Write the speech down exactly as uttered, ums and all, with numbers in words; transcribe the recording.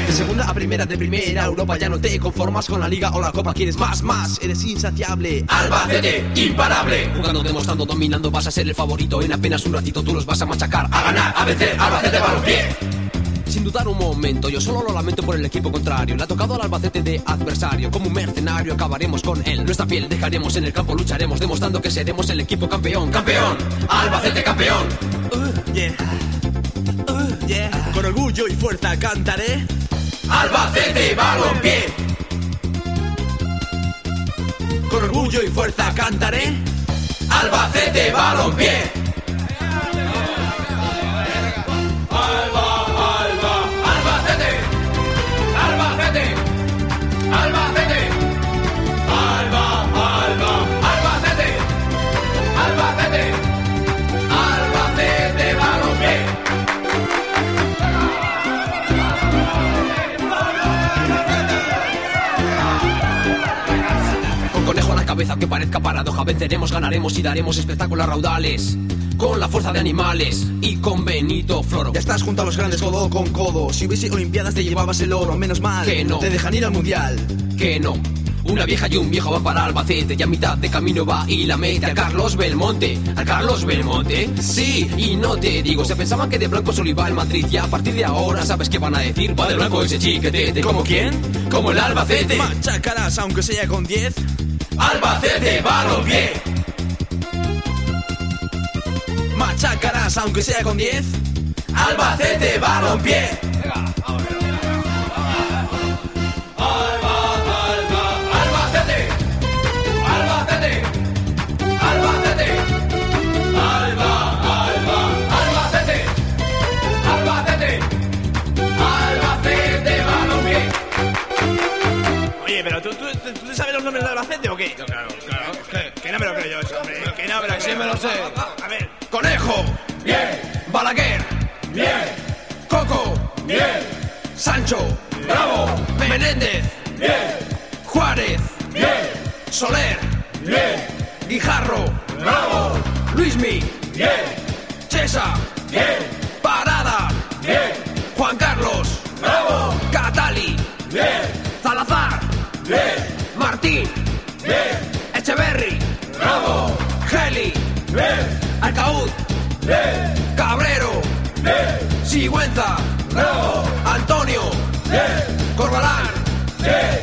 De segunda a primera, de primera Europa, ya no te conformas con la liga o la copa. Quieres más, más, eres insaciable. Albacete, imparable. Jugando, demostrando, dominando, vas a ser el favorito. En apenas un ratito tú los vas a machacar. A ganar, a vencer, Albacete Balompié. Sin dudar un momento, yo solo lo lamento por el equipo contrario. Le ha tocado al Albacete de adversario. Como un mercenario acabaremos con él. Nuestra piel dejaremos en el campo, lucharemos, demostrando que seremos el equipo campeón. Campeón, Albacete campeón. Uh, yeah. Uh, yeah. Con orgullo y fuerza cantaré Albacete Balompié. Con orgullo y fuerza cantaré Albacete Balompié. Que parezca paradoja, venceremos, ganaremos y daremos espectáculos raudales. Con la fuerza de animales y con Benito Floro. Ya estás junto a los grandes codo con codo. Si hubiese olimpiadas te llevabas el oro. Menos mal, que no te dejan ir al mundial. Que no. Una vieja y un viejo van para Albacete. Y a mitad de camino va y la mete a Carlos Belmonte. ¿A Carlos Belmonte? Sí, y no te digo. Se pensaban que de blanco solo iba el Madrid. Y a partir de ahora sabes qué van a decir. Va de blanco ese chiquetete. ¿Como quién? Como el Albacete. Machacarás aunque sea con diez. Albacete Balompié. Machacarás aunque sea con diez. Albacete Balompié. Pero ¿tú, tú, tú sabes los nombres de Albacete o qué? Yo, claro, claro. Que, que no me lo creo yo eso, hombre. Que no me lo creo. Sí me lo sé. A ver. Conejo. Bien. Balaguer. Bien. Coco. Bien. Sancho. Bravo. Menéndez. Bien. Juárez. Bien. Soler. Bien. Guijarro. Bravo. Luismi. Bien. Chesa. Bien. Parada. Bien. Juan Carlos. Bravo. Catali. Bien. Salazar. Bien. Martín. Bien. Echeverri. Bravo. Geli. Bien. Alcaud. Bien. Cabrero. Bien. Sigüenza. Bravo. Antonio. Bien. Corbalán. Bien.